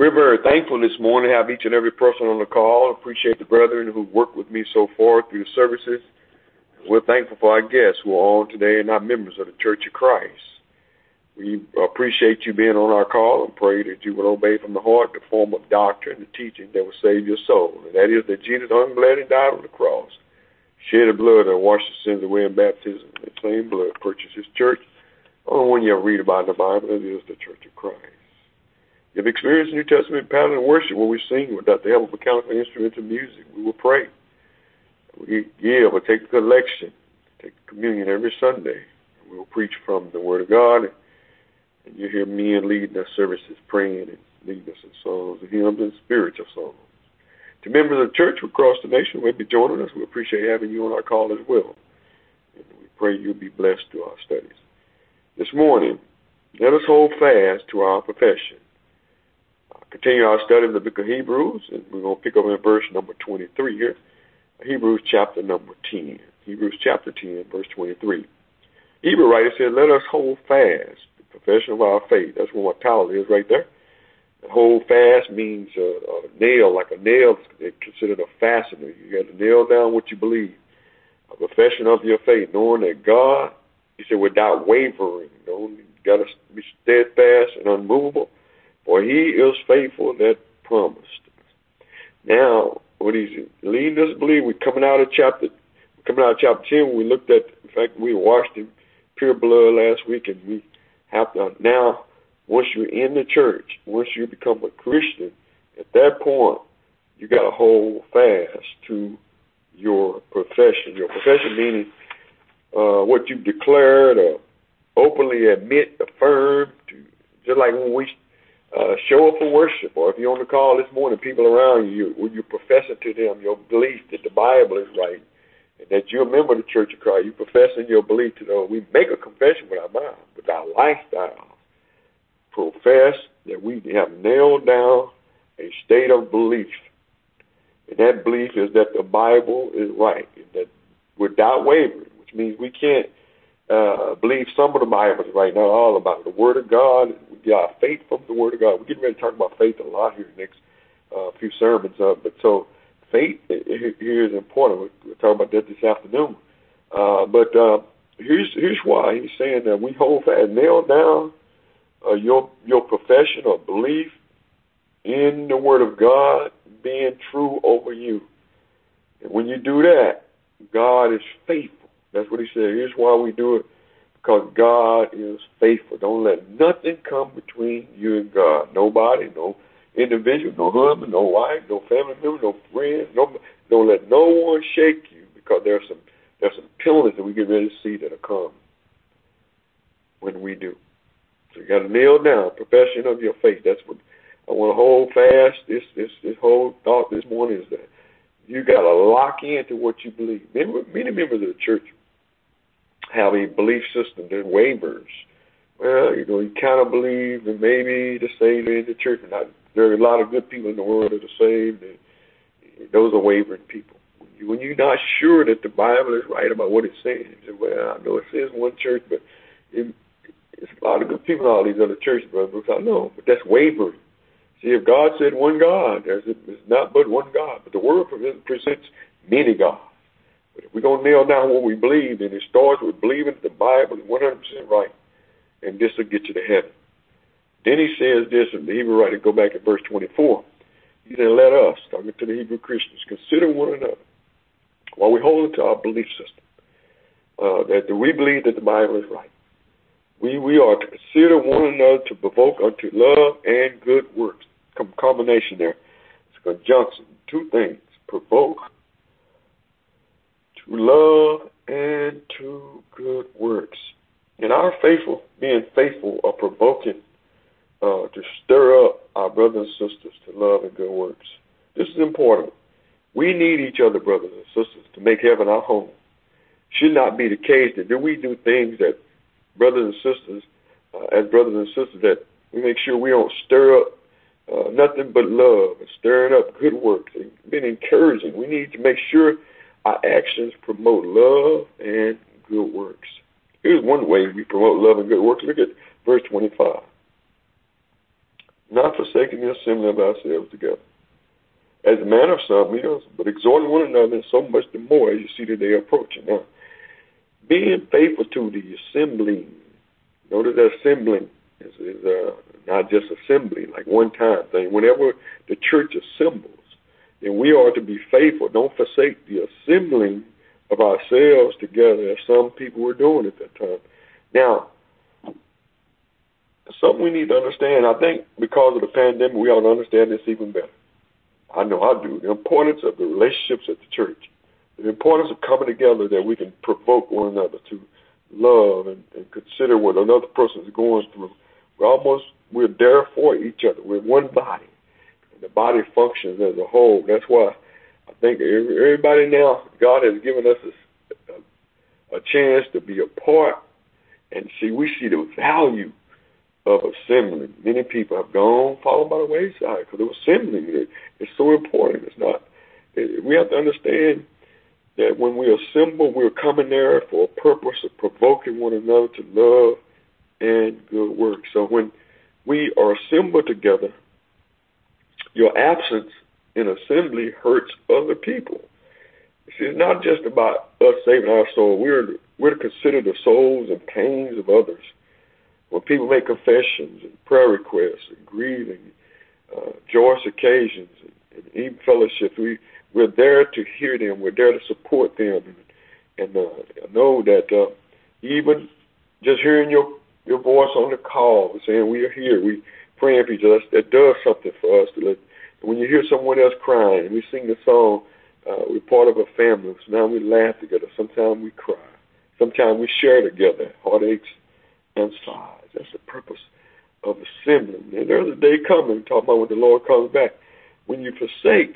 We're very thankful this morning to have each and every person on the call. Appreciate the brethren who worked with me so far through the services. We're thankful for our guests who are on today and our members of the Church of Christ. We appreciate you being on our call and pray that you will obey from the heart the form of doctrine, the teaching that will save your soul. And that is that Jesus hung, bled, and died on the cross, shed the blood that washed the sins away in baptism. The same blood purchased his church. Only one you ever read about in the Bible, that is the Church of Christ. You've experienced New Testament pattern of worship where we sing without the help of mechanical instruments and music. We will pray. We give or take the collection, take the communion every Sunday. We will preach from the Word of God. And you hear men leading our services, praying and leading us in songs and hymns and spiritual songs. To members of the church across the nation who may be joining us, we appreciate having you on our call as well. And we pray you'll be blessed through our studies. This morning, let us hold fast to our profession. Continue our study of the book of Hebrews, and we're going to pick up in verse number 23 here. Hebrews chapter number 10. Hebrews chapter 10, verse 23. Hebrew writer said, let us hold fast the profession of our faith. That's what my title is right there. Hold fast means a nail, like a nail is considered a fastener. You got to nail down what you believe. A profession of your faith, knowing that God, he said, without wavering, you got to be steadfast and unmovable. For he is faithful that promised. Now, what he's leading us to believe, we're coming out of chapter 10 when we looked at the fact that we washed in pure blood last week, and we have to now, once you're in the church, once you become a Christian, at that point, you got to hold fast to your profession. Your profession meaning what you've declared or openly admit, affirm, just like when we show up for worship, or if you're on the call this morning, people around you, when you're professing to them your belief that the Bible is right, and that you're a member of the Church of Christ, you're professing your belief to them. We make a confession with our mouth, with our lifestyle, profess that we have nailed down a state of belief. And that belief is that the Bible is right, and that without wavering, which means we can't believe some of the Bible is right, not all about it. The Word of God, we get our faith from the Word of God. We're getting ready to talk about faith a lot here in the next few sermons. But so faith here is important. We'll talk about that this afternoon. But here's why. He's saying that we hold fast, nail down your profession or belief in the Word of God being true over you. And when you do that, God is faithful. That's what he said. Here's why we do it. Because God is faithful. Don't let nothing come between you and God. Nobody, no individual, no husband, no wife, no family member, no friend. Don't let no one shake you, because there's some penalties that we get ready to see that are come when we do. So you got to nail down profession of your faith. That's what I want to hold fast. This whole thought this morning is that you got to lock into what you believe. Many members of the church have a belief system that wavers. Well, you kind of believe that maybe the saved are in the church. There are a lot of good people in the world that are saved, and those are wavering people. When you're not sure that the Bible is right about what it's saying, you say, well, I know it says one church, but it's a lot of good people in all these other churches, brother. I know, but that's wavering. See, if God said one God, there's not but one God. But the Word presents many gods. But if we're going to nail down what we believe, then it starts with believing the Bible is 100% right, and this will get you to heaven. Then he says this, and the Hebrew writer, go back to verse 24. He said, let us, talking to the Hebrew Christians, consider one another while we hold to our belief system, that we believe that the Bible is right. We are to consider one another to provoke unto love and good works. Combination there. It's a conjunction. Two things. Provoke to love and to good works. And our being faithful are provoking to stir up our brothers and sisters to love and good works. This is important. We need each other, brothers and sisters, to make heaven our home. Should not be the case that we do things that brothers and sisters, as brothers and sisters, that we make sure we don't stir up nothing but love and stirring up good works and being encouraging. We need to make sure our actions promote love and good works. Here's one way we promote love and good works. Look at verse 25. not forsaking the assembly of ourselves together. As a manner of some, but exhorting one another, and so much the more as you see the day approaching. Now, being faithful to the assembling, notice that assembling is not just assembly, like one-time thing. Whenever the church assembles, then we are to be faithful. Don't forsake the assembling of ourselves together, as some people were doing at that time. Now, something we need to understand, I think because of the pandemic, we ought to understand this even better. I know I do. The importance of the relationships at the church. The importance of coming together that we can provoke one another to love and consider what another person is going through. We're there for each other. We're one body. And the body functions as a whole. That's why I think everybody now, God has given us a chance to be a part. And we see the value of assembling. Many people have fallen by the wayside because of assembling. It's so important. We have to understand that when we assemble, we're coming there for a purpose of provoking one another to love and good work. So when we are assembled together, your absence in assembly hurts other people. See, it's not just about us saving our soul. We're to consider the souls and pains of others. When people make confessions and prayer requests and grieving, joyous occasions and even fellowships, we're there to hear them. We're there to support them. And I know that even just hearing your voice on the call, saying we are here, we praying for each other, that does something for us. When you hear someone else crying, and we sing the song, we're part of a family. So now we laugh together. Sometimes we cry. Sometimes we share together, heartaches and sighs. That's the purpose of assembling. And there's a day coming, talking about when the Lord comes back, when you forsake,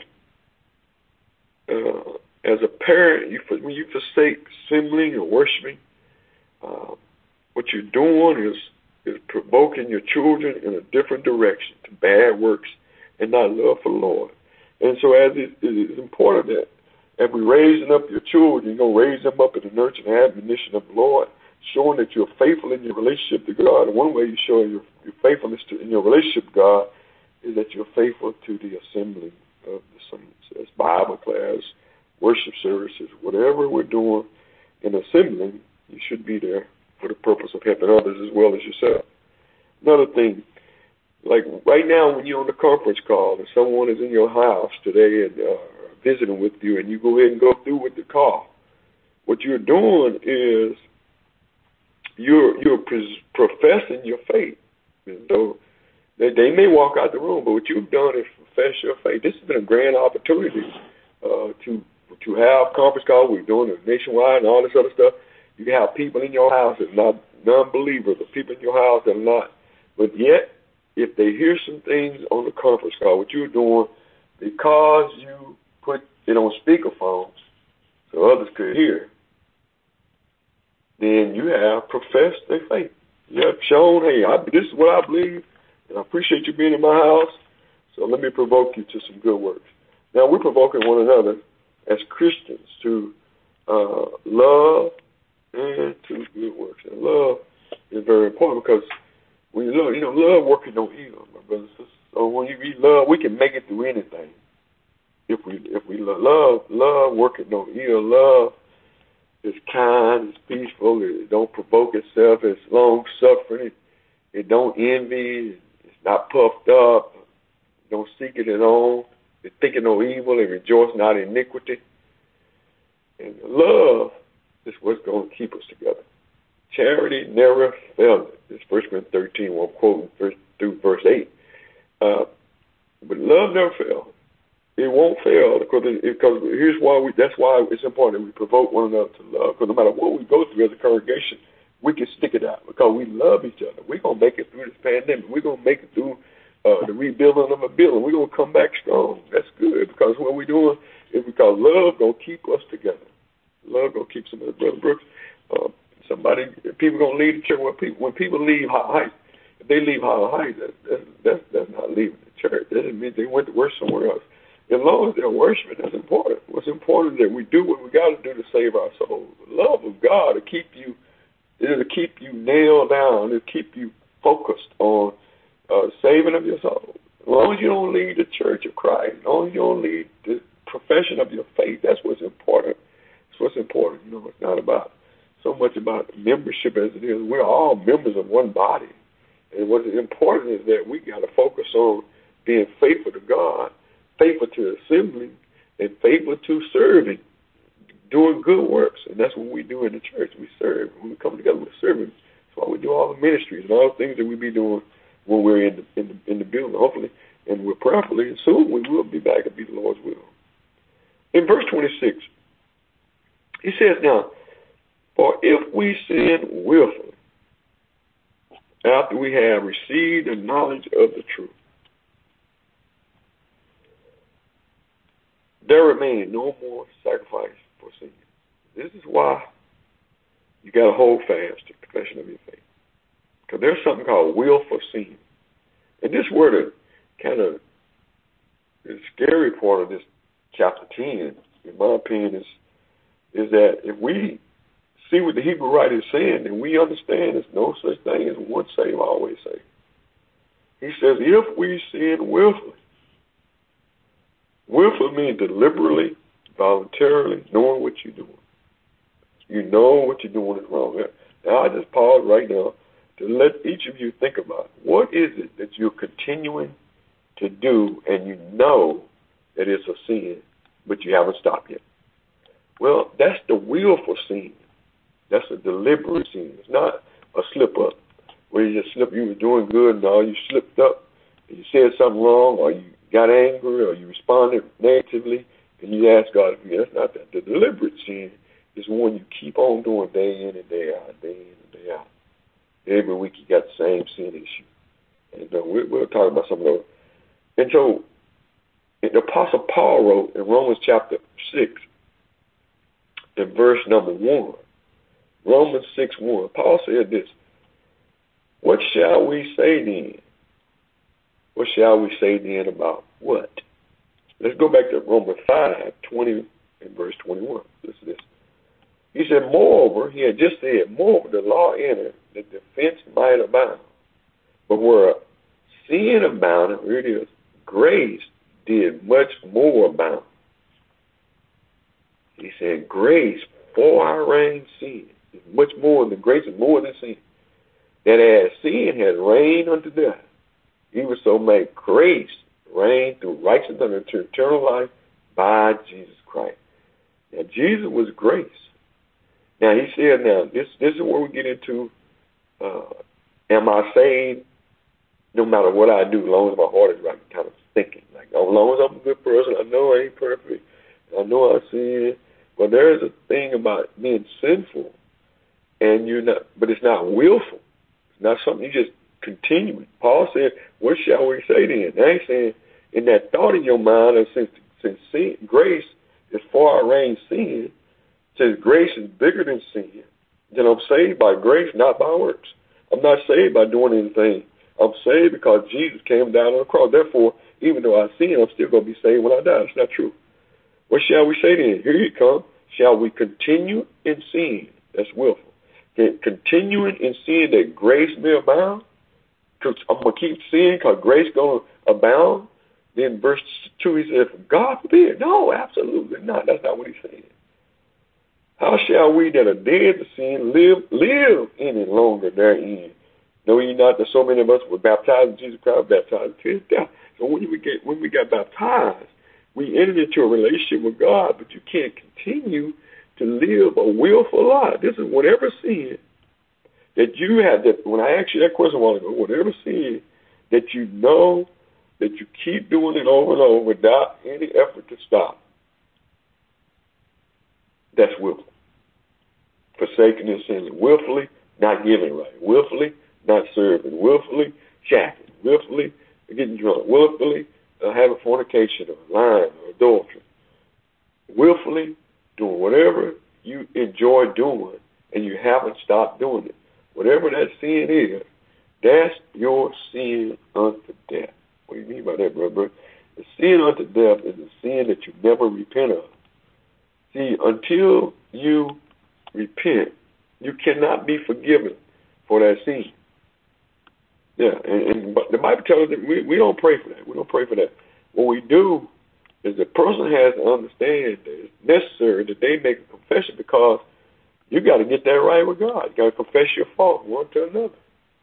as a parent, when you forsake assembling or worshiping, what you're doing is provoking your children in a different direction, to bad works and not love for the Lord. And so as it is important that as we're raising up your children, you're going to raise them up in the nurture and admonition of the Lord, showing that you're faithful in your relationship to God. And one way you show your faithfulness in your relationship to God is that you're faithful to the assembling of the saints. As Bible class, worship services, whatever we're doing in assembling, you should be there for the purpose of helping others as well as yourself. Another thing, like right now when you're on the conference call and someone is in your house today and visiting with you, and you go ahead and go through with the call, what you're doing is you're professing your faith. So they may walk out the room, but what you've done is profess your faith. This has been a grand opportunity to have conference calls. We're doing it nationwide and all this other stuff. You can have people in your house that are not non-believers, or people in your house that are not. But yet, if they hear some things on the conference call, what you're doing, because you put it on speakerphones so others could hear, then you have professed their faith. You have shown, hey, this is what I believe, and I appreciate you being in my house, so let me provoke you to some good works. Now, we're provoking one another as Christians to love and to good works. And love is very important because when you love working no evil, my brothers and sisters. So when you read love, we can make it through anything. If we love working no evil. Love is kind, it's peaceful, it don't provoke itself, it's long-suffering, it don't envy, it's not puffed up, it don't seek it at all, it thinketh no evil, it rejoice not in iniquity. And love is what's going to keep us together. Charity never failed. It's 1 Corinthians 13, we'll quote through verse 8. But love never fails. It won't fail because here's why that's why it's important that we provoke one another to love. Because no matter what we go through as a congregation, we can stick it out because we love each other. We're going to make it through this pandemic. We're going to make it through the rebuilding of a building. We're going to come back strong. That's good because what we're doing is because love going to keep us together. Love going to keep some of the Brother Brooks. People going to leave the church. When people leave High Heights, if they leave High Heights, that's not leaving the church. That doesn't mean they went to work somewhere else. As long as they're worshiping, that's important. What's important is that we do what we got to do to save our souls. The love of God to keep you, it'll keep you nailed down. It'll keep you focused on saving of your soul. As long as you don't lead the church of Christ, as long as you don't lead the profession of your faith, that's what's important. That's what's important. It's not about so much about membership as it is. We're all members of one body. And what is important is that we got to focus on being faithful to God, faithful to assembling, and faithful to serving, doing good works. And that's what we do in the church. We serve. When we come together, we're serving. That's why we do all the ministries and all the things that we be doing when we're in the building, hopefully, and we're prayerfully, and soon we will be back and be the Lord's will. In verse 26, he says, now, for if we sin willfully, after we have received the knowledge of the truth, there remains no more sacrifice for sin. This is why you got to hold fast to the profession of your faith. Because there's something called willful sin. And this word kind of the scary part of this chapter 10, in my opinion, is that if we see what the Hebrew writer is saying, then we understand there's no such thing as once saved, always saved. He says, if we sin willfully. Willful means deliberately, voluntarily, knowing what you're doing. You know what you're doing is wrong. Now, I just pause right now to let each of you think about what is it that you're continuing to do and you know that it's a sin, but you haven't stopped yet. Well, that's the willful sin. That's a deliberate sin. It's not a slip-up where you just slip. You were doing good and all you slipped up and you said something wrong or you got angry or you responded negatively and you asked God to forgive. That's not that. The deliberate sin is one you keep on doing day in and day out, day in and day out. Every week you got the same sin issue. And we'll talk about some of those. And so the Apostle Paul wrote in Romans chapter 6 in verse number 1, Romans 6:1, Paul said this, what shall we say then? What shall we say then about what? Let's go back to Romans 5:20 and verse 21. Listen to this. He said, moreover, he had just said, moreover, the law entered that the offense might abound. But where sin abounded, here it is, grace did much more abound. He said, grace far reigns sin. Much more than grace is more than sin. That as sin has reigned unto death, even so may grace reign through righteousness unto eternal life by Jesus Christ. Now, Jesus was grace. Now, he said, this is where we get into, am I saved no matter what I do, as long as my heart is right, kind of thinking. Like, as long as I'm a good person, I know I ain't perfect, I know I sin. But there is a thing about being sinful, and but it's not willful. It's not something you just continue. Paul said, what shall we say then? Now he's saying, in that thought in your mind, of since sin, grace is far reigns sin, since grace is bigger than sin, then I'm saved by grace, not by works. I'm not saved by doing anything. I'm saved because Jesus came down on the cross. Therefore, even though I sin, I'm still going to be saved when I die. It's not true. What shall we say then? Here you come. Shall we continue in sin? That's willful. Continuing in sin that grace may abound? Because I'm going to keep sinning because grace going to abound? Then verse 2, he said, God forbid. No, absolutely not. That's not what he's saying. How shall we that are dead to sin live any longer therein? Know ye not that so many of us were baptized in Jesus Christ, baptized in his death? So when we got baptized, we entered into a relationship with God, but you can't continue to live a willful life. This is whatever sin that you have, that when I asked you that question a while ago, whatever sin that you know that you keep doing it over and over without any effort to stop, that's willful. Forsaking your sins willfully, not giving right, willfully, not serving, willfully, shacking, willfully, getting drunk, willfully, having fornication or lying or adultery, willfully doing whatever you enjoy doing and you haven't stopped doing it. Whatever that sin is, that's your sin unto death. What do you mean by that, brother? The sin unto death is a sin that you never repent of. See, until you repent, you cannot be forgiven for that sin. Yeah, but the Bible tells us that we don't pray for that. We don't pray for that. What we do is the person has to understand that it's necessary that they make a confession, because you got to get that right with God. You got to confess your fault one to another.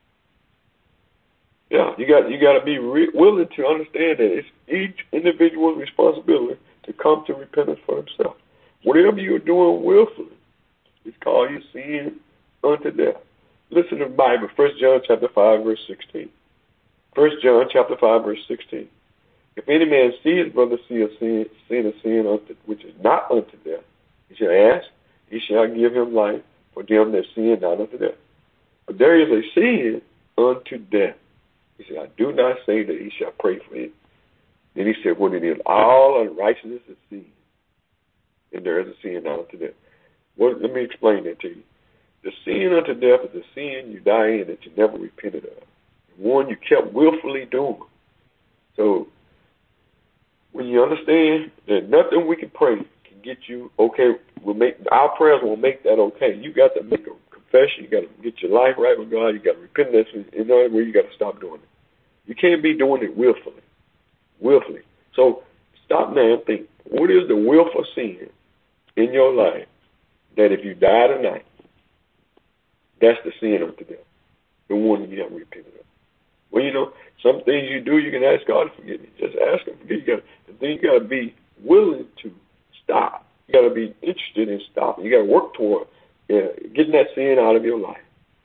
Yeah, you got to be willing to understand that it's each individual's responsibility to come to repentance for themselves. Whatever you're doing willfully, it's called your sin unto death. Listen to the Bible, 1 John chapter 5, verse 16. 1 John chapter 5, verse 16. If any man see his brother see a sin which is not unto death, he shall ask, he shall give him life for them that sin not unto death. But there is a sin unto death. He said, I do not say that he shall pray for it. Then he said, when it is all unrighteousness is sin, and there is a sin not unto death. Well, let me explain that to you. The sin unto death is the sin you die in that you never repented of. One you kept willfully doing. So when you understand that nothing we can pray can get you okay, our prayers will make that okay. You got to make a confession. You got to get your life right with God. You got to repent of that. In other words, you got to stop doing it. You can't be doing it willfully. Willfully. So stop now and think, what is the willful sin in your life that if you die tonight, that's the sin unto death, the one you haven't repented of? Well, some things you do, you can ask God to forgive you. Just ask Him to forgive you. Then you got to be willing to stop. You got to be interested in stopping. You got to work toward getting that sin out of your life.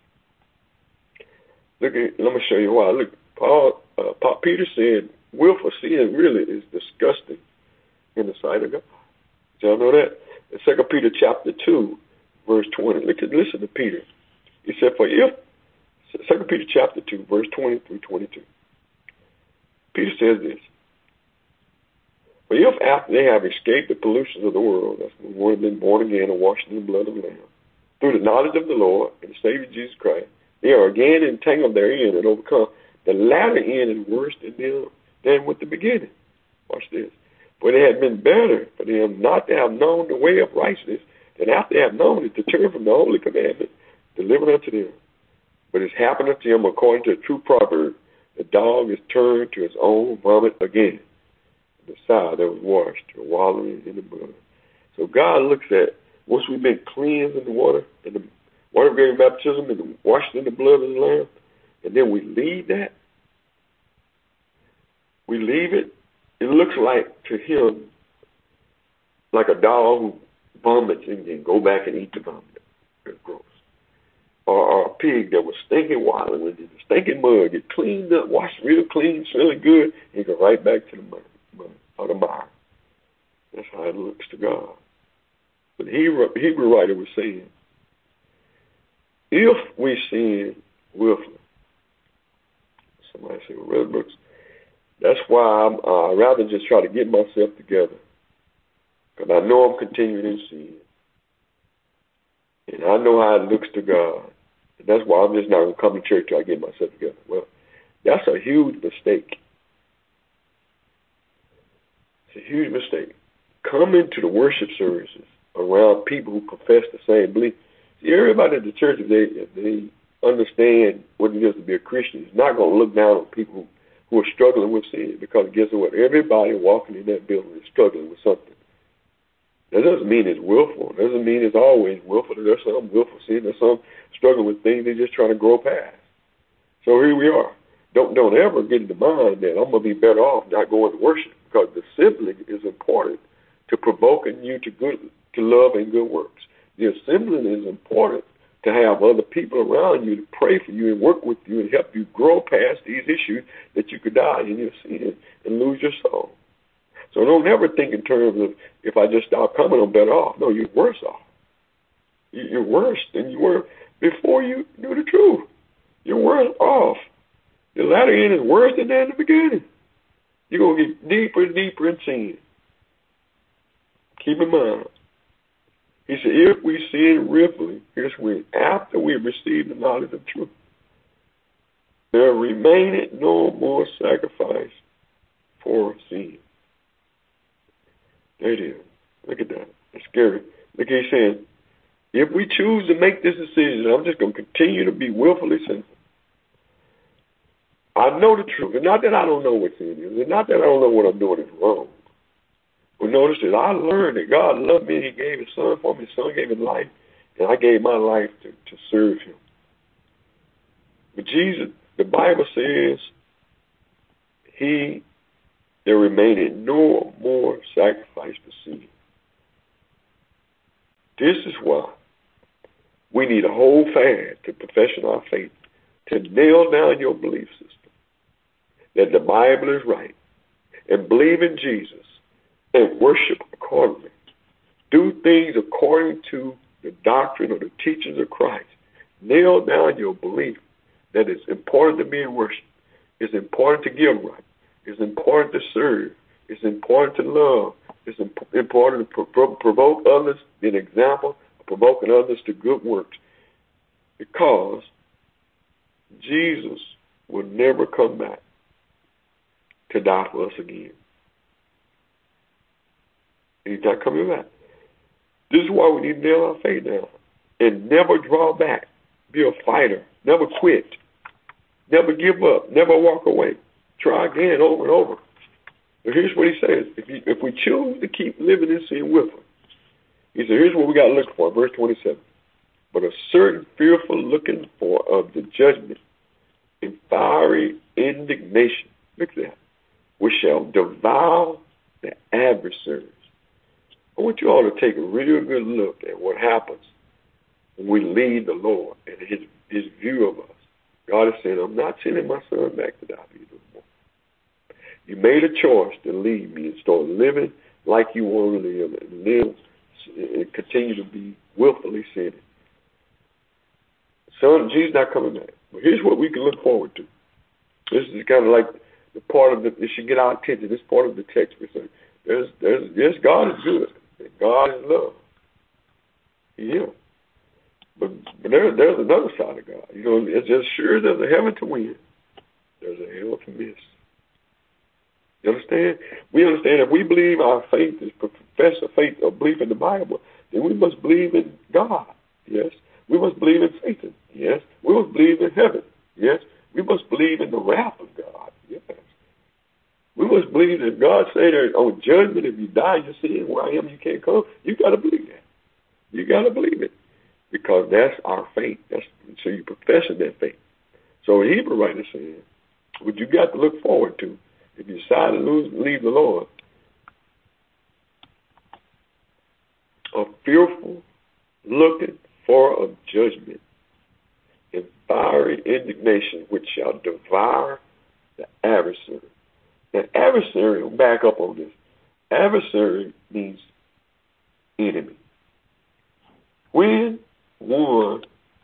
Let me show you why. Look, Peter said, willful sin really is disgusting in the sight of God. Did y'all know that? In 2 Peter chapter 2, verse 20. Listen to Peter. He said, 2 Peter chapter 2, verse 20 through 22. Peter says this, for if after they have escaped the pollutions of the world, that's when one has been born again and washed in the blood of the Lamb, through the knowledge of the Lord and the Savior Jesus Christ, they are again entangled therein and overcome. The latter end is worse than with the beginning. Watch this. For it had been better for them not to have known the way of righteousness than after they have known it to turn from the holy commandment delivered unto them. But it's happened unto them according to a true proverb, the dog is turned to his own vomit again. The sow that was washed or wallowing in the blood. So God looks at, once we've been cleansed in the water, in the water of great baptism, and washed in the blood of the Lamb, and then we leave that, we leave it, it looks like to him like a dog who vomits and then go back and eat the vomit. It's gross. Or a pig that was stinking wild and with the stinking mud, get cleaned up, washed real clean, smelling good, and go right back to the mud or the mire. That's how it looks to God. But the Hebrew writer was saying, if we sin willfully, somebody said, well, Brother Brooks, that's why I'd rather just try to get myself together, because I know I'm continuing in sin. And I know how it looks to God. And that's why I'm just not going to come to church till I get myself together. Well, that's a huge mistake. It's a huge mistake. Coming to the worship services around people who profess the same belief. See, everybody at the church, if they understand what it is to be a Christian, is not going to look down on people who are struggling with sin, because guess what? Everybody walking in that building is struggling with something. That doesn't mean it's willful. It doesn't mean it's always willful. There's some willful sin. There's some struggling with things they're just trying to grow past. So here we are. Don't ever get in the mind that I'm going to be better off not going to worship, because the assembling is important to provoking you to love and good works. The assembling is important to have other people around you to pray for you and work with you and help you grow past these issues that you could die in your sin and lose your soul. So don't ever think in terms of, if I just stop coming, I'm better off. No, you're worse off. You're worse than you were before you knew the truth. You're worse off. The latter end is worse than that in the beginning. You're going to get deeper and deeper in sin. Keep in mind. He said, if we sin willfully, here's when, after we have received the knowledge of truth, there remaineth no more sacrifice for sin. There it is. Look at that. It's scary. Look, he's saying, if we choose to make this decision, I'm just going to continue to be willfully sinful. I know the truth. It's not that I don't know what's in you. It's not that I don't know what I'm doing is wrong. But notice that I learned that God loved me and He gave His Son for me. His Son gave His life, and I gave my life to serve Him. But Jesus, the Bible says, there remained no more sacrifice for sin. This is why we need to hold fast to profession our faith, to nail down your belief system, that the Bible is right, and believe in Jesus, and worship accordingly. Do things according to the doctrine or the teachings of Christ. Nail down your belief that it's important to be in worship. It's important to give right. It's important to serve. It's important to love. It's important to provoke others, be an example of provoking others to good works. Because Jesus will never come back to die for us again. He's not coming back. This is why we need to nail our faith down and never draw back. Be a fighter. Never quit. Never give up. Never walk away. Try again over and over. And here's what he says. If we choose to keep living in sin with him, he said, here's what we got to look for, verse 27. But a certain fearful looking for of the judgment and fiery indignation, look at that, which shall devour the adversaries. I want you all to take a real good look at what happens when we leave the Lord and his view of us. God is saying, I'm not sending my Son back to die for you no more. You made a choice to leave me and start living like you want to live and continue to be willfully sinning. Son, Jesus not coming back. But here's what we can look forward to. This is kind of like the part of it should get our attention. This part of the text. We say, yes, God is good. And God is love. He is. But there's another side of God. You know, it's just sure there's a heaven to win. There's a hell to miss. You understand? We understand if we believe our faith is profess a faith or belief in the Bible, then we must believe in God. Yes. We must believe in Satan. Yes. We must believe in heaven. Yes. We must believe in the wrath of God. Yes. We must believe that God said that on judgment, if you die in your sin, where I am, you can't come. You got to believe that. You got to believe it. Because that's our faith. So you professing that faith. So a Hebrew writer saying, what you got to look forward to, if you decide to leave the Lord, a fearful looking for of judgment and fiery indignation which shall devour the adversary. Now, adversary, will back up on this. Adversary means enemy. When one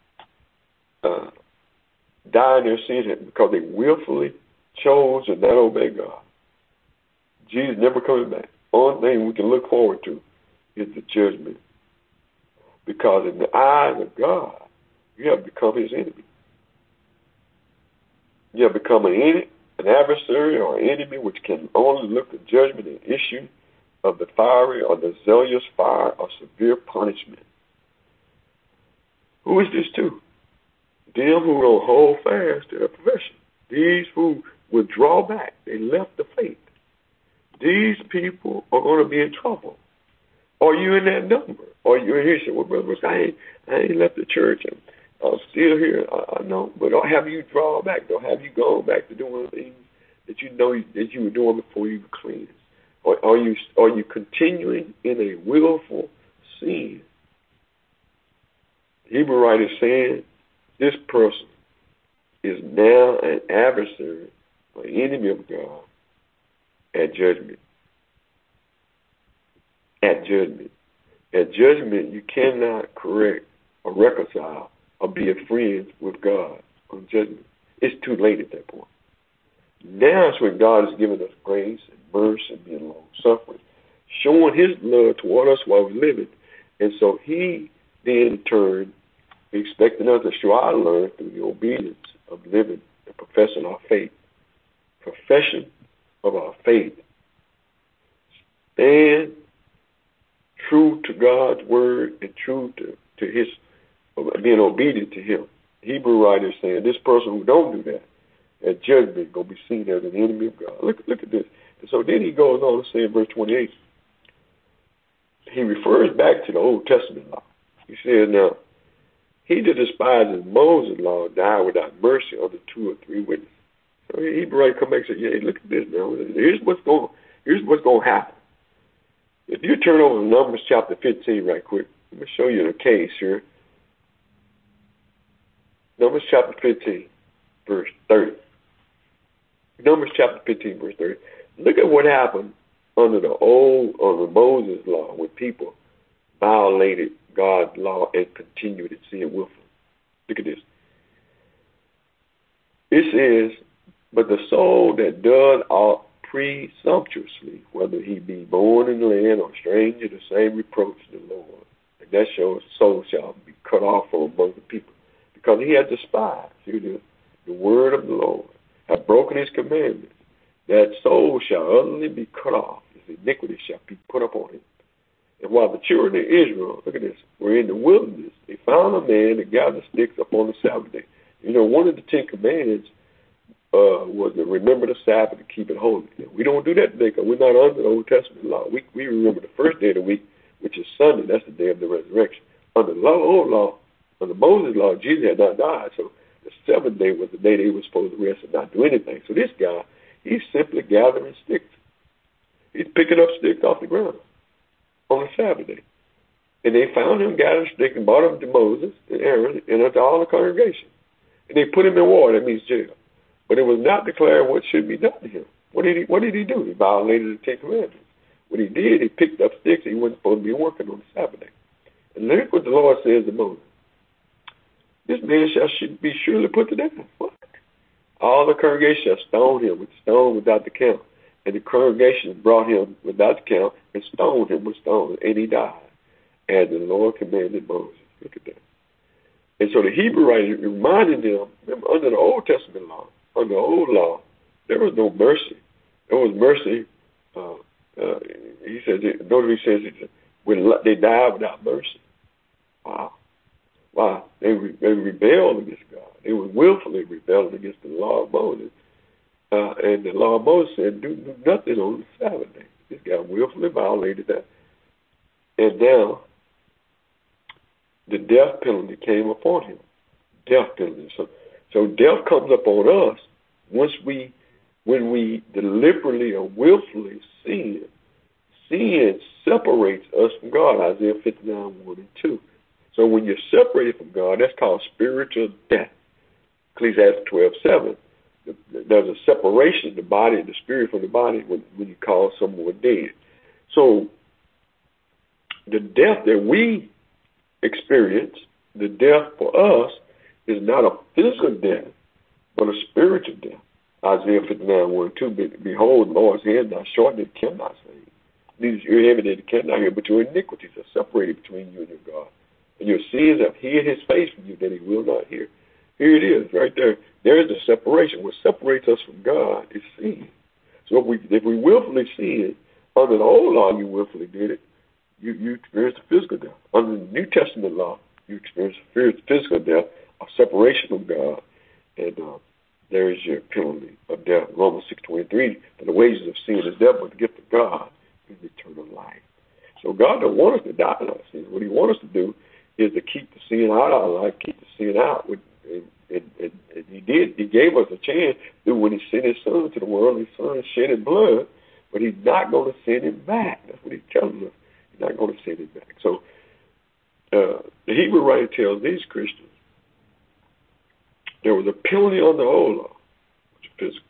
die in their sin because they willfully chose to not obey God, Jesus never coming back. Only thing we can look forward to is the judgment. Because in the eyes of God, you have become his enemy. You have become an adversary or an enemy which can only look at judgment and issue of the fiery or the zealous fire of severe punishment. Who is this to? Them who don't hold fast to their profession. These who will draw back. They left the faith. These people are going to be in trouble. Are you in that number? Or you here say, well, brother, I ain't left the church. I'm still here. I know. But have you drawn back? Or have you gone back to doing things that you know that you were doing before you were cleansed? Or are you continuing in a willful sin? The Hebrew writer is saying this person is now an adversary, an enemy of God at judgment. At judgment. At judgment, you cannot correct or reconcile or be a friend with God on judgment. It's too late at that point. Now is when God has given us grace and mercy and being long-suffering, showing his love toward us while we're living. And so he then in turn expecting us to show our love through the obedience of living and professing our faith. Profession of our faith. Stand true to God's word and true to his being obedient to him. Hebrew writer is saying this person who don't do that and judgment going to be seen as an enemy of God. Look at this. And so then he goes on to say in verse 28, he refers back to the Old Testament law. He says, now, he that despises Moses' law die without mercy under 2 or 3 witnesses. So he right come back and say, yeah, look at this now. Here's what's going to happen. If you turn over to Numbers chapter 15 right quick, let me show you the case here. Numbers chapter 15, verse 30. Numbers chapter 15, verse 30. Look at what happened under Moses' law when people violated God's law and continued to sin willfully. Look at this. It says, but the soul that does aught presumptuously, whether he be born in the land or stranger, the same reproach the Lord. And that shows soul shall be cut off from among the people, because he had despised the word of the Lord, have broken his commandments. That soul shall utterly be cut off, his iniquity shall be put upon him. And while the children of Israel, look at this, were in the wilderness, they found a man that gathered sticks upon the Sabbath day. One of the 10 commandments was to remember the Sabbath and keep it holy. We don't do that today because we're not under the Old Testament law. We remember the first day of the week, which is Sunday. That's the day of the resurrection. Under the old law, under Moses' law, Jesus had not died. So the 7th day was the day they were supposed to rest and not do anything. So this guy, he's simply gathering sticks. He's picking up sticks off the ground on a Sabbath day. And they found him gathering sticks and brought him to Moses and Aaron and unto all the congregation. And they put him in war. That means jail. But it was not declared what should be done to him. What did he do? He violated the 10 commandments. What he did, he picked up sticks. He wasn't supposed to be working on the Sabbath day. And look what the Lord says to Moses. This man shall be surely put to death. What? All the congregation shall stone him with stone without the count. And the congregation brought him without the count and stoned him with stones. And he died. As the Lord commanded Moses. Look at that. And so the Hebrew writer reminded them, remember, under the Old Testament law, under the old law, there was no mercy. There was mercy. He says, notice he says, they died without mercy. Wow. Wow. They rebelled against God. They were willfully rebelling against the law of Moses. And the law of Moses said, do nothing on the Sabbath day. This guy willfully violated that. And now, the death penalty came upon him. Death penalty. So death comes upon us when we deliberately or willfully sin. Sin separates us from God, Isaiah 59, 1 and 2. So when you're separated from God, that's called spiritual death. Ecclesiastes 12:7. There's a separation of the body and the spirit from the body when you call someone dead. So the death that we experience, the death for us, is not a physical death, but a spiritual death. Isaiah 59, 1 and 2, behold, the Lord's hand not short that it cannot save. Neither is your heavy that it cannot hear, but your iniquities are separated between you and your God. And your sins have hid his face from you that he will not hear. Here it is, right there. There is the separation. What separates us from God is sin. So if we willfully sin, under the old law you willfully did it, you experience the physical death. Under the New Testament law, you experience the physical death of separation from God. And there is your penalty of death. Romans 6:23, for the wages of sin is death, but the gift of God is eternal life. So God don't want us to die in our sins. What he wants us to do is to keep the sin out of our life, keep the sin out. And he did. He gave us a chance to, when he sent his son to the world, his son shed his blood, but he's not going to send him back. That's what he's telling us. He's not going to send him back. So the Hebrew writer tells these Christians there was a penalty on the old law, which is physical.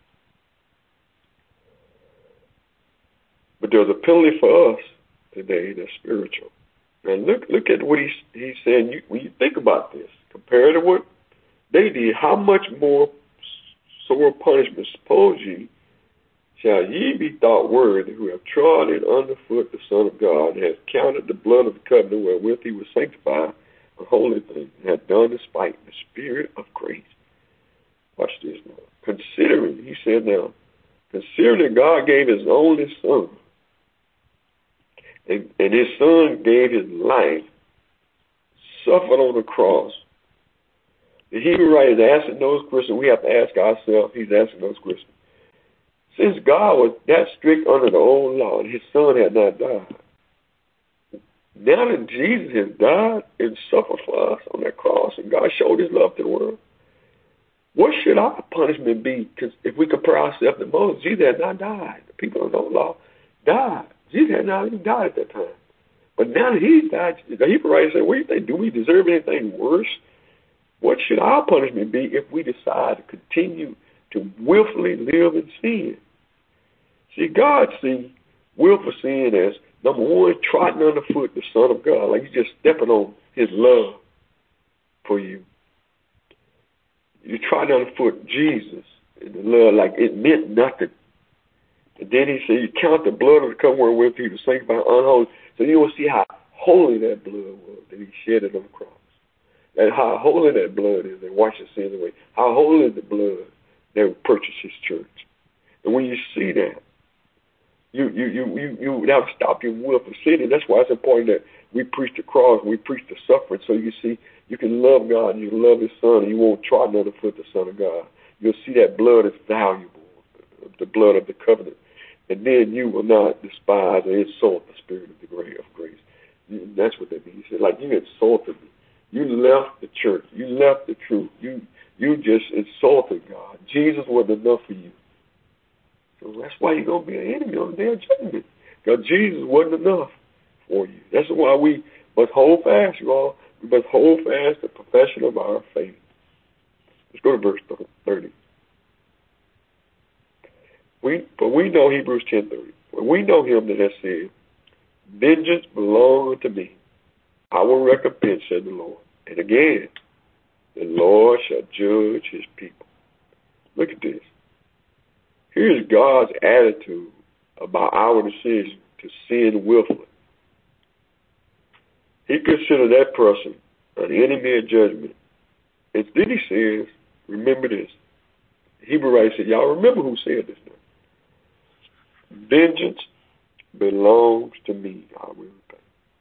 But there's a penalty for us today that's spiritual. And look at what he's saying. When you think about this, compared to what they did, how much more sore punishment, suppose ye, shall ye be thought worthy who have trodden underfoot the Son of God, and have counted the blood of the covenant wherewith he was sanctified a holy thing, and have done despite the Spirit of grace. Watch this now. Considering, he said now, considering that God gave his only Son, and his Son gave his life, suffered on the cross, The Hebrew writer is asking those Christians, we have to ask ourselves, he's asking those Christians, since God was that strict under the old law and his son had not died, now that Jesus has died and suffered for us on that cross and God showed his love to the world, what should our punishment be? Because if we compare ourselves to Moses, Jesus had not died. The people of the old law died. Jesus had not even died at that time. But now that he's died, the Hebrew writer said, what do you think? Do we deserve anything worse? What should our punishment be if we decide to continue to willfully live in sin? See, God sees willful sin as, number one, trotting underfoot the Son of God, like you're just stepping on his love for you. You trotting underfoot Jesus and the love like it meant nothing. And then he said, you count the blood of the covenant wherewith he was sanctified unholy. So you will see how holy that blood was that he shed it on the cross. And how holy that blood is that washes sins away. How holy is the blood that purchased his church. And when you see that, you that'll stop your will for sinning. That's why it's important that we preach the cross, we preach the suffering, so you see you can love God, you can love his son, and you won't trot underfoot the Son of God. You'll see that blood is valuable, the blood of the covenant. And then you will not despise or insult the Spirit of the grace. That's what that means. He said, like, you insulted me. You left the church. You left the truth. You just insulted God. Jesus wasn't enough for you. So that's why you're going to be an enemy on the day of judgment. Because Jesus wasn't enough for you. That's why we must hold fast, you all. We must hold fast the profession of our faith. Let's go to verse 30. But we know Hebrews 10:30. For we know him that has said, vengeance belongs to me. I will recompense, said the Lord. And again, the Lord shall judge his people. Look at this. Here's God's attitude about our decision to sin willfully. He considered that person an enemy of judgment. And then he says, remember this. The Hebrew writer said, y'all remember who said this now. Vengeance belongs to me, I will repay.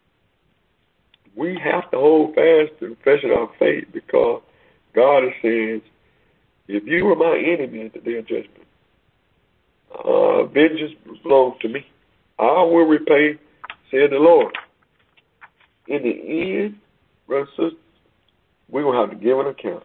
We have to hold fast to the profession of our faith because God is saying, if you were my enemy at the day of judgment, vengeance belongs to me. I will repay, said the Lord. In the end, brothers and sisters, we're going to have to give an account.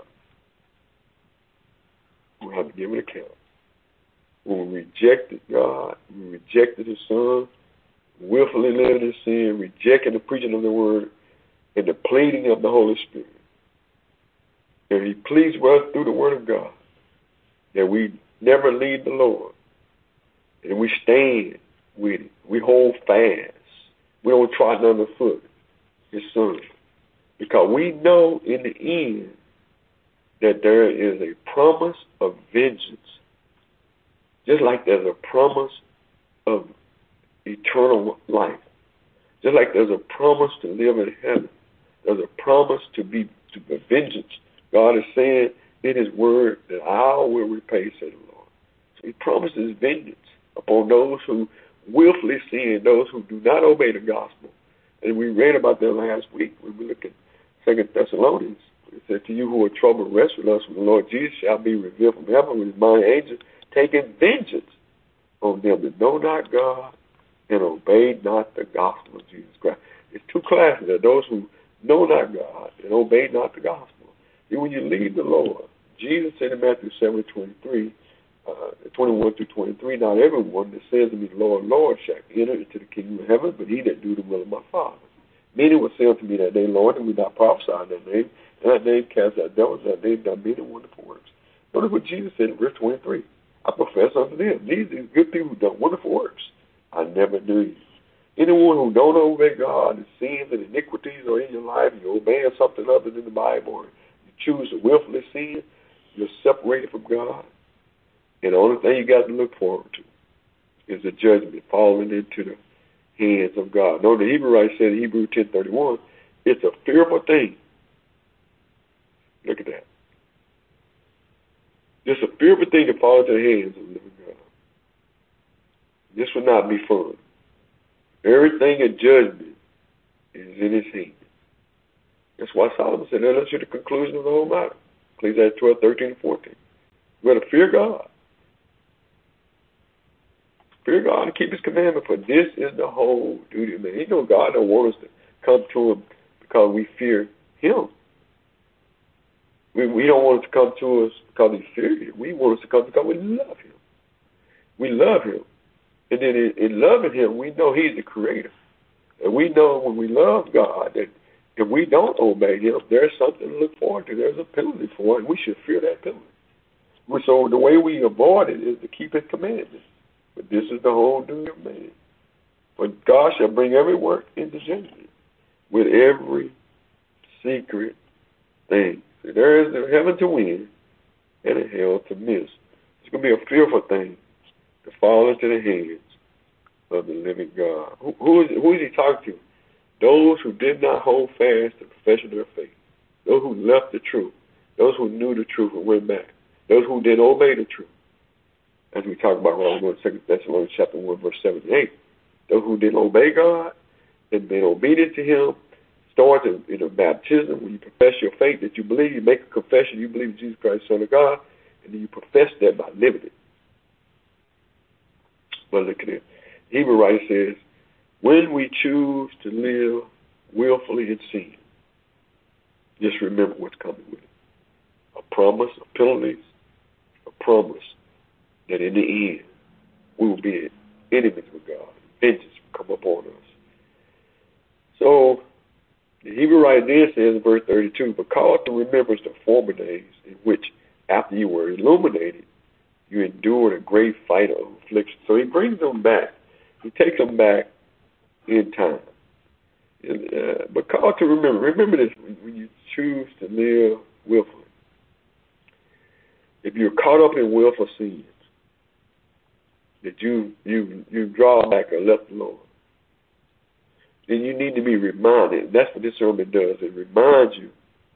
We're going to have to give an account. When we rejected God, we rejected his son, willfully living in sin, rejecting the preaching of the word, and the pleading of the Holy Spirit. And he pleads with us through the word of God that we never leave the Lord. And we stand with it. We hold fast. We don't trot underfoot his son. Because we know in the end that there is a promise of vengeance. Just like there's a promise of eternal life. Just like there's a promise to live in heaven. There's a promise to be vengeance. God is saying in his word that I will repay, said the Lord. So he promises vengeance upon those who willfully sin, those who do not obey the gospel. And we read about that last week when we look at 2 Thessalonians. It said, to you who are troubled, rest with us, when the Lord Jesus shall be revealed from heaven with his mighty angels, taking vengeance on them that know not God and obey not the gospel of Jesus Christ. It's two classes. There are those who know not God and obey not the gospel. And when you leave the Lord, Jesus said in Matthew 7:23, 21 through 23, not everyone that says to me, Lord, Lord, shall enter into the kingdom of heaven, but he that do the will of my Father. Many will say unto me that day, Lord, and we not prophesy in that name, and that name cast out devils, that name done many wonderful works. Notice what Jesus said in verse 23. I profess unto them, these are good people who done wonderful works. I never knew you. Anyone who don't obey God, and sins and iniquities are in your life, you're obeying something other than the Bible, or you choose to willfully sin, you're separated from God. And the only thing you got to look forward to is the judgment falling into the hands of God. No, the Hebrew writer said in Hebrews 10:31, it's a fearful thing. Look at that. It's a fearful thing to fall into the hands of the living God. This will not be fun. Everything in judgment is in his hand. That's why Solomon said, let's hear the conclusion of the whole matter. Ecclesiastes 12, 13, and 14. We got to fear God. Fear God and keep his commandment, for this is the whole duty of man. You know God don't want us to come to him because we fear him. We don't want it to come to us because we fear him. We want us to come because we love him. We love him. And then in loving him, we know he's the creator. And we know when we love God that if we don't obey him, there's something to look forward to. There's a penalty for it, and we should fear that penalty. So the way we avoid it is to keep his commandments. But this is the whole duty of man. For God shall bring every work into judgment with every secret thing. So there is a heaven to win and a hell to miss. It's going to be a fearful thing to fall into the hands of the living God. Who is he talking to? Those who did not hold fast to the profession of their faith. Those who left the truth. Those who knew the truth and went back. Those who didn't obey the truth. As we talk about right now in 2 Thessalonians chapter 1, verse 7 and 8. Those who didn't obey God and been obedient to him, start in a baptism, when you profess your faith that you believe, you make a confession, you believe in Jesus Christ, Son of God, and then you profess that by living it. But look at it. The Hebrew writer says, when we choose to live willfully in sin, just remember what's coming with it. A promise of penalties, a promise that in the end we will be enemies with God. Vengeance will come upon us. So the Hebrew writer then says in verse 32, but call to remembrance the former days in which, after you were illuminated, you endured a great fight of affliction. So he brings them back. He takes them back in time. But call to remember. Remember this when you choose to live willfully. If you're caught up in willful sins, that you draw back or left the Lord, then you need to be reminded. That's what this sermon does. It reminds you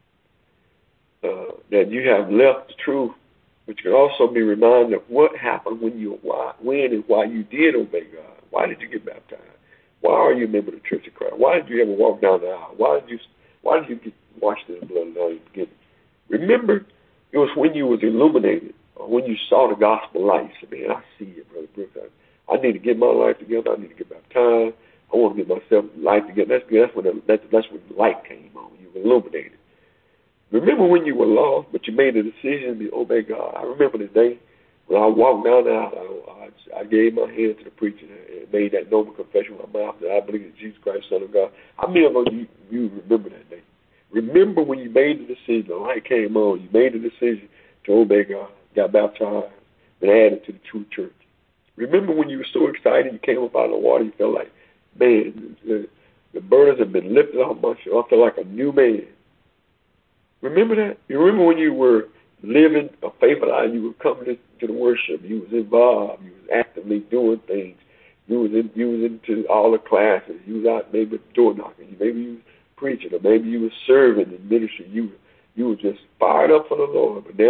that you have left the truth, but you can also be reminded of what happened when and why you did obey God. Why did you get baptized? Why are you a member of the Church of Christ? Why did you ever walk down the aisle? Why did you get washed in the blood of the beginning? Remember, it was when you was illuminated, or when you saw the gospel light. You said, man, I see it, Brother Brooks. I need to get my life together. I need to get baptized. I want to get myself life together. That's when the light came on. You were illuminated. Remember when you were lost, but you made a decision to obey God. I remember the day when I walked down the aisle. I gave my hand to the preacher and made that noble confession with my mouth that I believe in Jesus Christ, Son of God. I mean, you remember that day. Remember when you made the decision, the light came on, you made the decision to obey God, got baptized, and added to the true church. Remember when you were so excited, you came up out of the water, you felt like, man, the burdens have been lifted off my shoulders. I feel like a new man. Remember that? You remember when you were living a faithful life, you were coming to the worship, you was involved, you was actively doing things, you was into all the classes, you was out maybe door knocking, maybe you was preaching, or maybe you were serving in ministry, you were just fired up for the Lord, but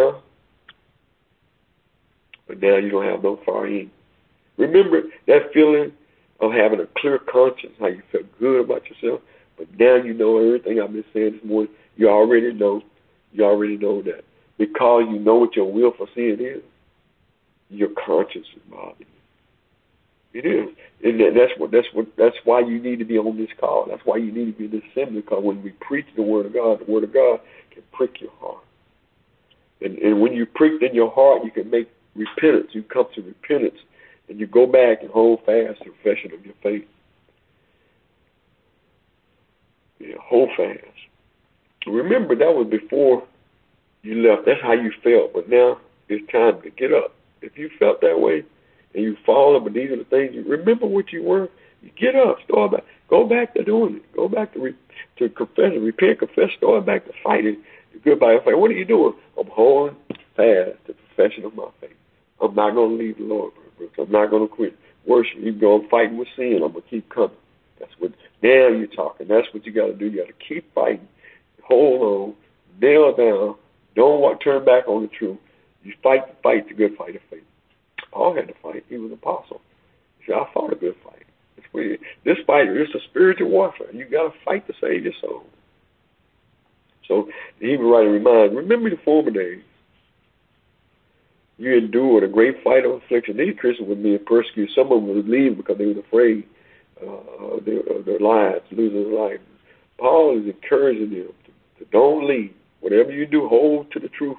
now you don't have no fire in. Remember that feeling of having a clear conscience, how you felt good about yourself, but now you know everything I've been saying this morning. You already know that. Because you know what your will for sin is, your conscience is bothering you. It is. And that's why you need to be on this call. That's why you need to be in this assembly, because when we preach the Word of God can prick your heart. And when you prick in your heart, you can make repentance. You come to repentance, and you go back and hold fast the profession of your faith. Yeah, hold fast. Remember, that was before you left. That's how you felt. But now it's time to get up. If you felt that way and you fallen, but these are the things, you remember what you were. You get up. Start back. Go back to doing it. Go back to confess, repent, confess. Start back to fighting the good fight of faith. What are you doing? I'm holding fast the profession of my faith. I'm not going to leave the Lord. I'm not going to quit worship. You go and fighting with sin. I'm going to keep coming. That's what. Now you're talking. That's what you got to do. You got to keep fighting. Hold on. Nail down. Don't turn back on the truth. You fight the good fight of faith. Paul had to fight. He was an apostle. He said, I fought a good fight. This fight is a spiritual warfare. You got to fight to save your soul. So the Hebrew writer reminds, remember the former days. You endured a great fight of affliction. These Christians were being persecuted. Some of them would leave because they were afraid of their lives, losing their lives. Paul is encouraging them to don't leave. Whatever you do, hold to the truth.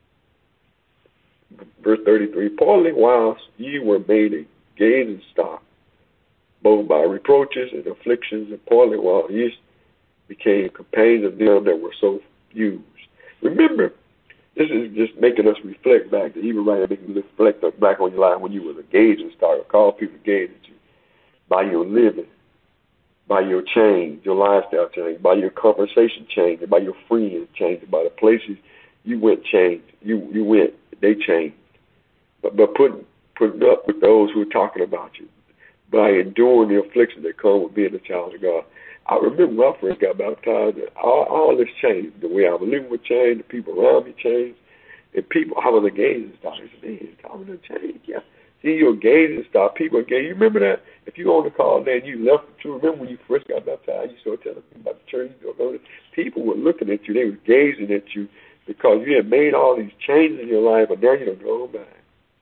Verse 33, partly whilst ye were made a gazing stock, both by reproaches and afflictions, and partly while ye became companions of them that were so used. Remember, this is just making us reflect back. The Hebrew writer making you reflect back on your life when you were a gazing stock, or call people to gaze at you by your living, by your change, your lifestyle change, by your conversation change, by your friends change, by the places you went change. You went, they changed. But putting up with those who are talking about you, by enduring the affliction that come with being a child of God. I remember when I first got baptized, all this changed. The way I was living would change, the people around me changed, and people, I was a gazing stock. I said, man, it's time to change. Yeah. See, you're a gazing stock. People are gazing. You remember that? If you on the call there and you left the truth, remember when you first got baptized, you started telling people about the church, people were looking at you, they were gazing at you because you had made all these changes in your life, but now you don't go back.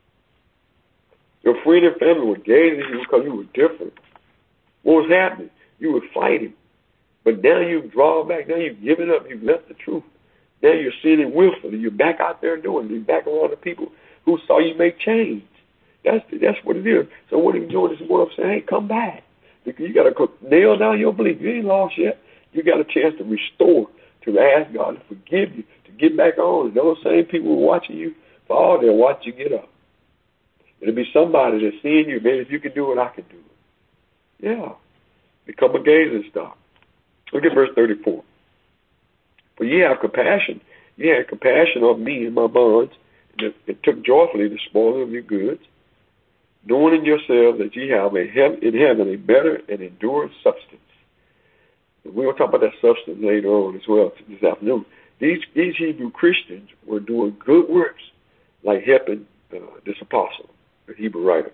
Your friend and family were gazing at you because you were different. What was happening? You were fighting. But now you've drawn back. Now you've given up. You've left the truth. Now you're sinning willfully. You're back out there doing it. You're back around the people who saw you make change. That's what it is. So what are you doing this morning? I'm saying, hey, come back. Because you got to nail down your belief. You ain't lost yet. You got a chance to restore, to ask God to forgive you, to get back on. And those same people who are watching you, for all they'll watch you get up. It'll be somebody that's seeing you, man, if you can do it, I can do it. Yeah. Become a gazing stock. Look at verse 34. For ye have compassion. Ye had compassion of me and my bonds, and it took joyfully the spoil of your goods, knowing in yourselves that ye have in heaven a better and enduring substance. And we'll talk about that substance later on as well this afternoon. These Hebrew Christians were doing good works, like helping this apostle, the Hebrew writer.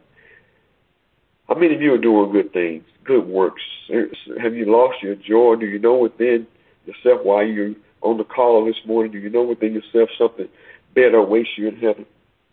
How many of you are doing good things, good works? Have you lost your joy? Do you know within yourself why you're on the call this morning? Do you know within yourself something better awaits you in heaven?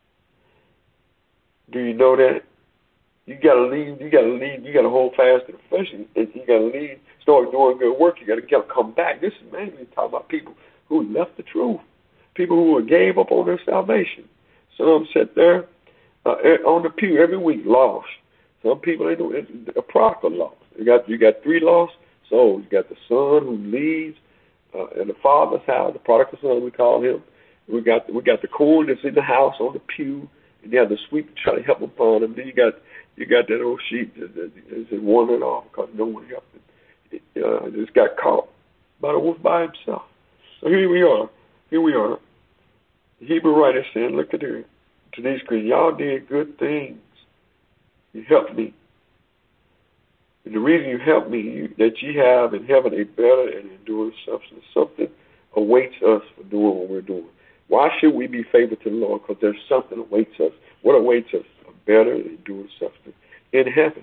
Do you know that? You gotta leave. You gotta hold fast to the flesh, and you gotta leave. Start doing good work. You gotta come back. This is mainly talking about people who left the truth, people who gave up on their salvation. Some sit there on the pew every week, lost. Some people ain't doing a prodigal lost. You got three lost souls. You got the son who leaves in the father's house, the prodigal son we call him. We got the corn that's in the house on the pew, and you have the sweep to try to help upon him. Then you got that old sheep that's wandering off because no one helped him. Just got caught by the wolf by himself. So here we are. The Hebrew writer saying, look at here, to these Christians, y'all did good things. You helped me. And the reason you helped me, that ye have in heaven a better and enduring substance. Something awaits us for doing what we're doing. Why should we be faithful to the Lord? Because there's something awaits us. What awaits us? A better and enduring substance in heaven.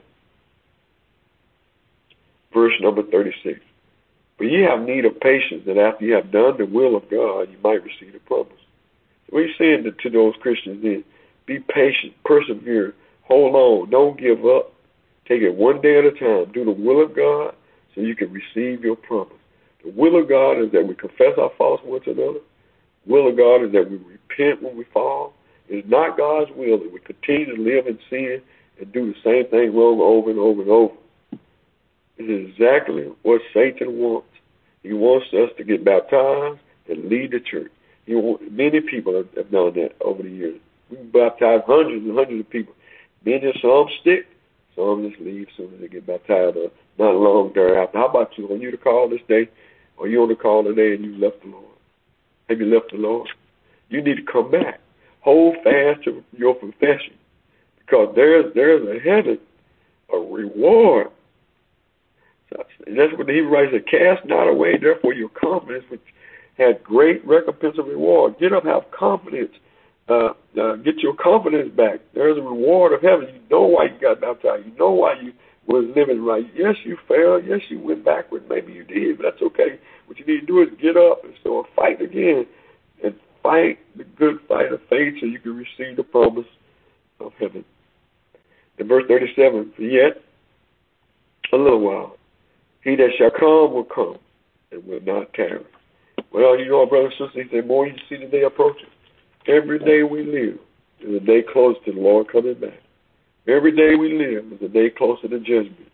Verse number 36. For ye have need of patience, that after you have done the will of God, you might receive the promise. What he's saying to those Christians is, be patient, persevere, hold on, don't give up. Take it one day at a time. Do the will of God so you can receive your promise. The will of God is that we confess our faults one to another. The will of God is that we repent when we fall. It is not God's will that we continue to live in sin and do the same thing wrong over and over and over. It is exactly what Satan wants. He wants us to get baptized and lead the church. Many people have done that over the years. We baptize hundreds and hundreds of people. Many, some stick, some just leave as soon as they get baptized, or not long thereafter. How about you? Are you the call this day? Or you on the call today and you left the Lord? Have you left the Lord? You need to come back. Hold fast to your confession, because there's a heaven, a reward. And that's what the Hebrew writer said, cast not away, therefore, your confidence, which had great recompense of reward. Get up, have confidence. Get your confidence back. There's a reward of heaven. You know why you got baptized. You know why you was living right. Yes, you failed. Yes, you went backward. Maybe you did, but that's okay. What you need to do is get up and start fight again and fight the good fight of faith so you can receive the promise of heaven. In verse 37, for yet a little while, he that shall come will come and will not tarry. Well, you know, brothers and sisters, he said, more you see the day approaching. Every day we live is a day close to the Lord coming back. Every day we live is a day closer to judgment.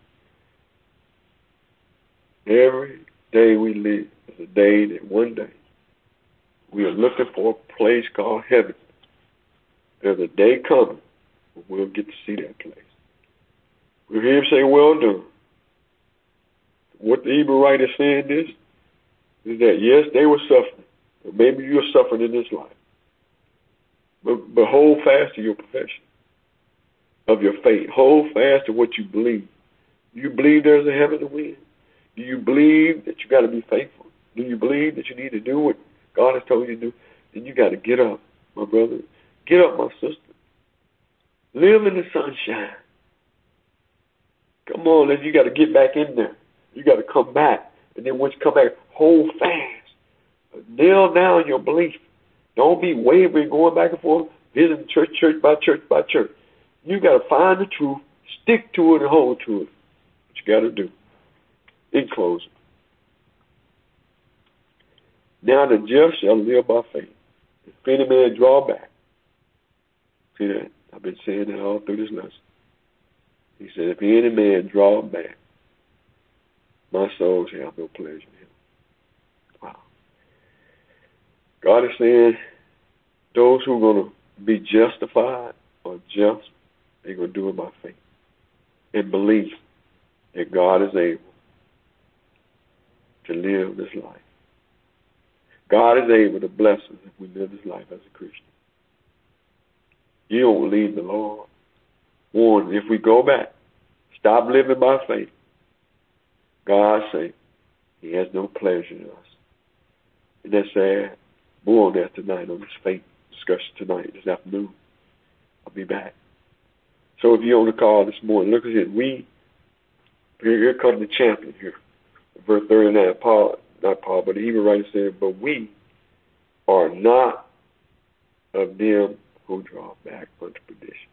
Every day we live is a day that one day we are looking for a place called heaven. There's a day coming when we'll get to see that place. We'll hear him say, well done. What the Hebrew writer is saying is that, yes, they were suffering, but maybe you're suffering in this life. But hold fast to your profession of your faith. Hold fast to what you believe. Do you believe there's a heaven to win? Do you believe that you got to be faithful? Do you believe that you need to do what God has told you to do? Then you got to get up, my brother. Get up, my sister. Live in the sunshine. Come on, you got to get back in there. You got to come back. And then once you come back, hold fast. Nail down your belief. Don't be wavering, going back and forth, visiting church by church by church. You got to find the truth, stick to it, and hold to it. What you got to do. In closing. Now the just shall live by faith. If any man draw back. See that? I've been saying that all through this lesson. He said, if any man draw back, my soul shall have no pleasure in him. Wow. God is saying, those who are going to be justified or just, they're going to do it by faith and believe that God is able to live this life. God is able to bless us if we live this life as a Christian. You don't leave the Lord. One, if we go back, stop living by faith, God say he has no pleasure in us. And that's sad. More on that tonight, on this faith discussion tonight, this afternoon. I'll be back. So if you're on the call this morning, look at it. Here comes the champion here. Verse 39, not Paul, but the Hebrew writer said, but we are not of them who draw back unto perdition,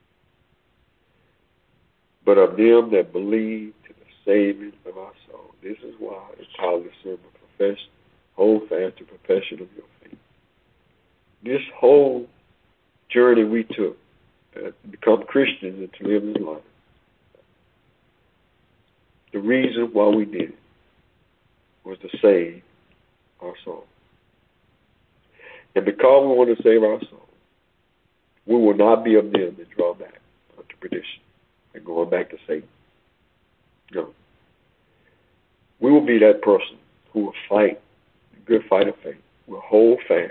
but of them that believe to the saving of our soul. This is why it's called the sermon profession. Hold fast to profession of your faith. This whole journey we took to become Christians and to live this life, the reason why we did it was to save our soul. And because we want to save our soul, we will not be of them that draw back unto perdition and going back to Satan. No. We will be that person who will fight the good fight of faith, will hold fast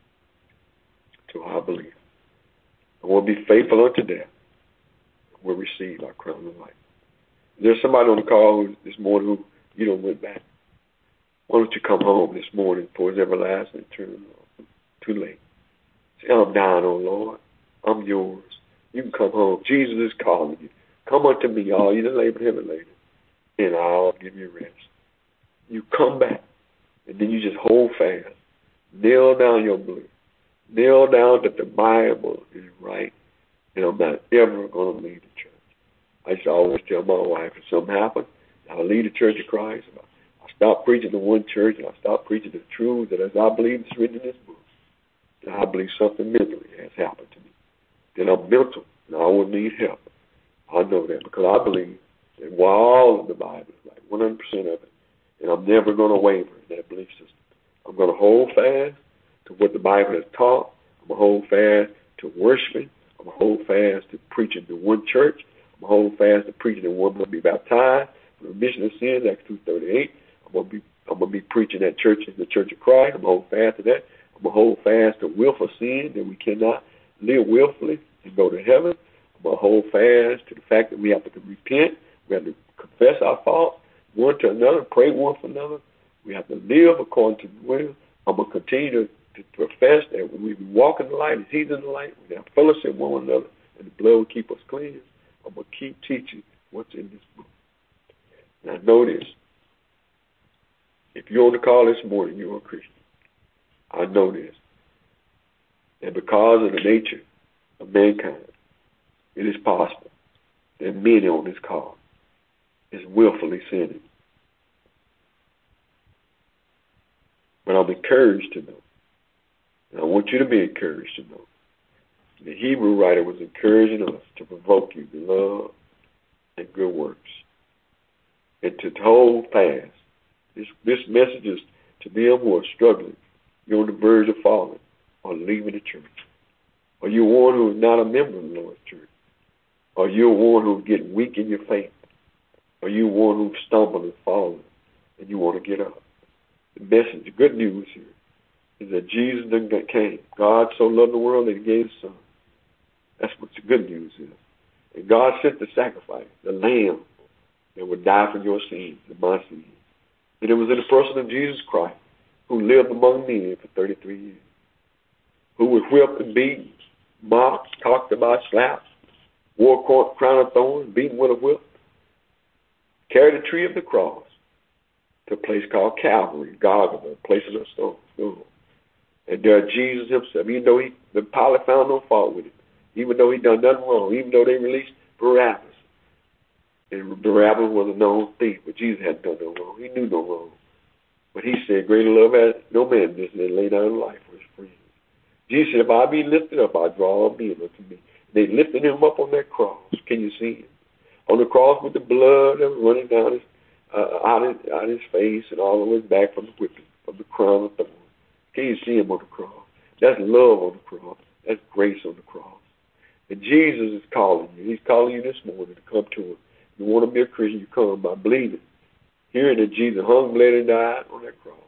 to our belief, and will be faithful unto death, and will receive our crown of life. There's somebody on the call this morning who you don't went back. Why don't you come home this morning for his everlasting eternal love? Too late. Say, I'm dying, oh Lord. I'm yours. You can come home. Jesus is calling you. Come unto me, all you that labor heavy laden, and I'll give you rest. You come back, and then you just hold fast. Nail down your belief. Nail down that the Bible is right, and I'm not ever going to leave the church. I used to always tell my wife, if something happened, I'll leave the Church of Christ. I'll stop preaching to one church, and I'll stop preaching the truth that as I believe it's written in this book, that I believe something mentally has happened to me. Then I'm mental, and I will need help. I know that because I believe that while all of the Bible is right, 100% of it, and I'm never going to waver in that belief system. I'm going to hold fast to what the Bible has taught. I'm going to hold fast to worshiping. I'm going to hold fast to preaching to one church. I'm going to hold fast to preaching that one will be baptized for the remission of sins, Acts 2:38. I'm going to be preaching at church in the Church of Christ. I'm going to hold fast to that. I'm going to hold fast to willful sin, that we cannot live willfully and go to heaven. I'm going to hold fast to the fact that we have to repent. We have to confess our faults one to another, pray one for another. We have to live according to the will. I'm going to continue to profess that when we walk in the light as he's in the light, we have fellowship with one another, and the blood will keep us clean. I'm going to keep teaching what's in this book. Now notice, if you're on the call this morning, you're a Christian. I know this. And because of the nature of mankind, it is possible that many on this call is willfully sinning. But I'm encouraged to know, and I want you to be encouraged to know, the Hebrew writer was encouraging us to provoke you to love and good works, and to hold fast. This message is to them who are struggling. You're on the verge of falling or leaving the church. Or you're one who is not a member of the Lord's church. Or you're one who's getting weak in your faith. Or you're one who's stumbled and fallen and you want to get up. The message, the good news here, is that Jesus came. God so loved the world that he gave his son. That's what the good news is. And God sent the sacrifice, the lamb that would die for your sins and my sins. And it was in the person of Jesus Christ, who lived among men for 33 years, who was whipped and beaten, mocked, talked about, slapped, wore a crown of thorns, beaten with a whip, carried the tree of the cross to a place called Calvary, Golgotha, a place of a stone. And there Jesus himself, even though the Pilate found no fault with him, even though he done nothing wrong, even though they released Barabbas. And Barabbas was a known thief, but Jesus hadn't done no wrong. He knew no wrong. But he said, greater love has no man than to lay down his life for his friends. Jesus said, if I be lifted up, I draw all men unto me. They lifted him up on that cross. Can you see him? On the cross with the blood that was running down out his face and all over his back from the whipping, from the crown of thorns. Can you see him on the cross? That's love on the cross. That's grace on the cross. And Jesus is calling you. He's calling you this morning to come to him. You want to be a Christian, you come by believing, hearing that Jesus hung, bled, and died on that cross.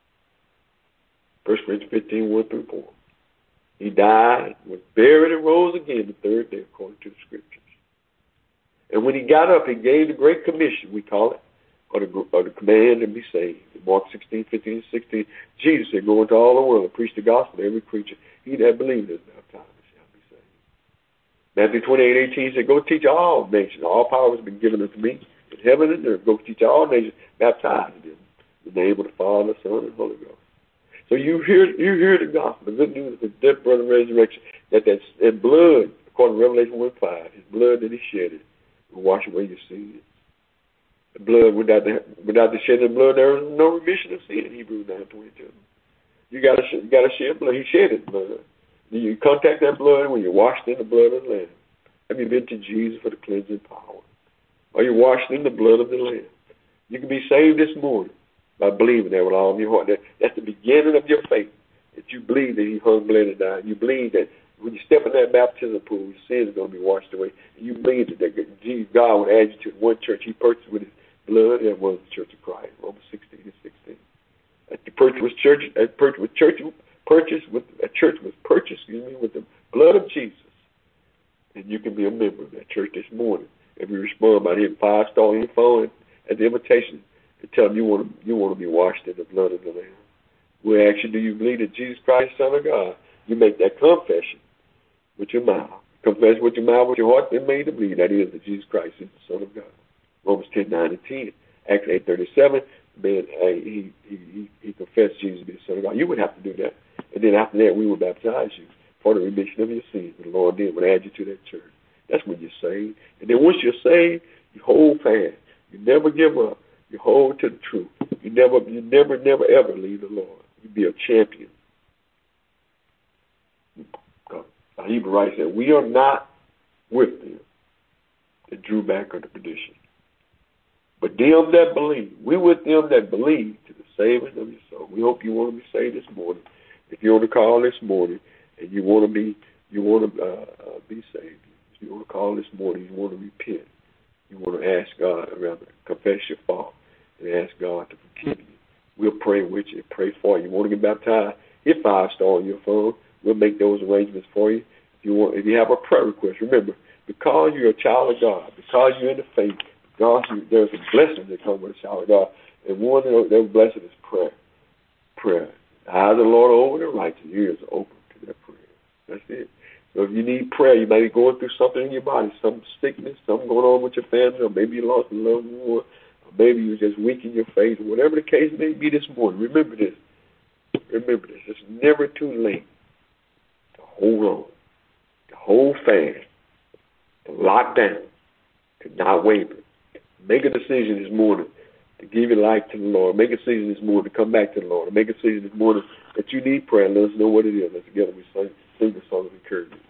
1 Corinthians 15, 1 through 4. He died, was buried, and rose again the third day according to the Scriptures. And when he got up, he gave the Great Commission, we call it, or the command to be saved. In Mark 16, 15, and 16, Jesus said, go into all the world and preach the gospel to every creature. He that believes is baptized shall be saved. Matthew 28, 18 said, go teach all nations. All power has been given unto me in heaven and earth. Go teach all nations, baptize them in the name of the Father, the Son, and the Holy Ghost. So you hear the gospel, the good news of his death, burial, and resurrection, that blood, according to Revelation 1:5, his blood that he shedded will wash away your sins. The blood, without the shedding of blood, there is no remission of sin, Hebrews 9:22. You got to shed blood. He shed his blood. You contact that blood when you're washed in the blood of the Lamb. Have you been to Jesus for the cleansing power? Are you washed in the blood of the Lamb? You can be saved this morning by believing that with all of your heart. That's the beginning of your faith, that you believe that he hung, bled, and died. You believe that when you step in that baptism pool, your sins are going to be washed away. And you believe that Jesus, God would add you to one church he purchased with his blood, and was the Church of Christ, Romans 16 and 16. The church was purchased with the blood of Jesus. And you can be a member of that church this morning. If you respond by hitting 5-star on your phone at the invitation and tell them you want to be washed in the blood of the Lamb. We'll ask you, do you believe that Jesus Christ is the Son of God? You make that confession with your mouth. Confess with your mouth, with your heart, then made to believe that is that Jesus Christ is the Son of God. Romans 10, 9, and 10. Acts 8:37. Man, he confessed Jesus to be the Son of God. You would have to do that. And then after that, we will baptize you for the remission of your sins. The Lord then would add you to that church. That's when you're saved. And then once you're saved, you hold fast. You never give up. You hold to the truth. You never, ever leave the Lord. You be a champion. The Hebrew writer said, we are not with them that drew back unto perdition, but them that believe. We with them that believe to the saving of your soul. We hope you want to be saved this morning. If you're on the call this morning and you want to be saved, if you want to call this morning, you want to repent, you want to ask God, rather confess your fault and ask God to forgive you. We'll pray with you, pray for you. You want to get baptized? Hit 5-star on your phone. We'll make those arrangements for you. If you have a prayer request, remember, because you're a child of God, because you're in the faith, because there's a blessing that comes with a child of God, and one of those blessings is prayer. Prayer. The eyes of the Lord are over the righteous, ears are open to their prayer. That's it. So if you need prayer, you might be going through something in your body, some sickness, something going on with your family, or maybe you lost a loved one, or maybe you're just weak in your faith, whatever the case may be this morning. Remember this. Remember this. It's never too late to hold on, to hold fast, to lock down, to not waver. Make a decision this morning to give your life to the Lord. Make a decision this morning to come back to the Lord. Make a decision this morning that you need prayer. Let us know what it is. Let's together we sing the song of encouragement.